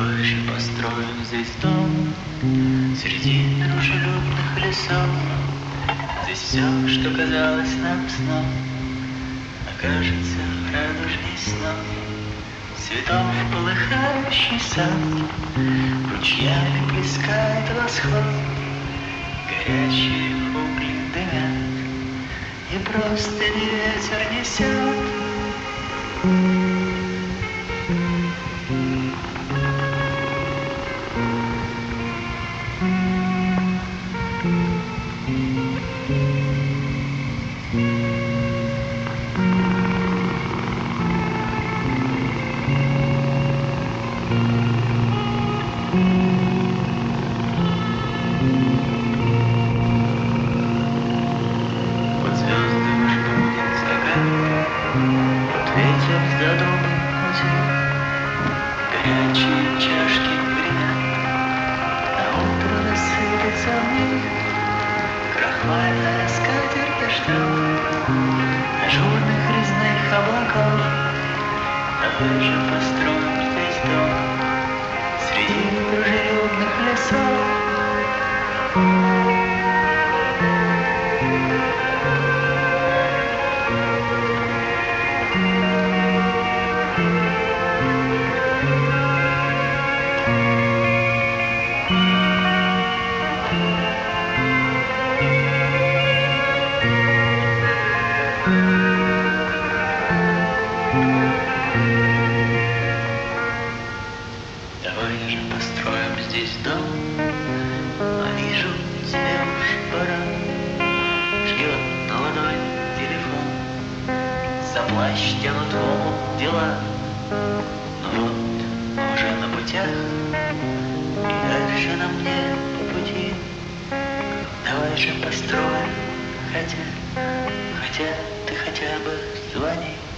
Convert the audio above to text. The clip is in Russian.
Давай же построим здесь дом среди дружелюбных лесов. Здесь все, что казалось нам сном, окажется радужней снов. Цветов полыхающий сад, ручьями плескает восход. Горячие угли дымят, и просто ветер несет. Вот звезды ждут закат, вот ветер задумал пути, горячие чашки гремят, на утро рассыпется в них крахмальная скатерть дождем, ажурных резных облаков. Давай же построим здесь дом среди дружелюбных лесов. Давай же построим здесь дом, а вижу, тебе уж пора. Ждет на ладони телефон, за плащ тянут в омут дела. Ну вот, мы уже на путях, и дальше нам не по пути. Давай же построим, хотя ты хотя бы звони.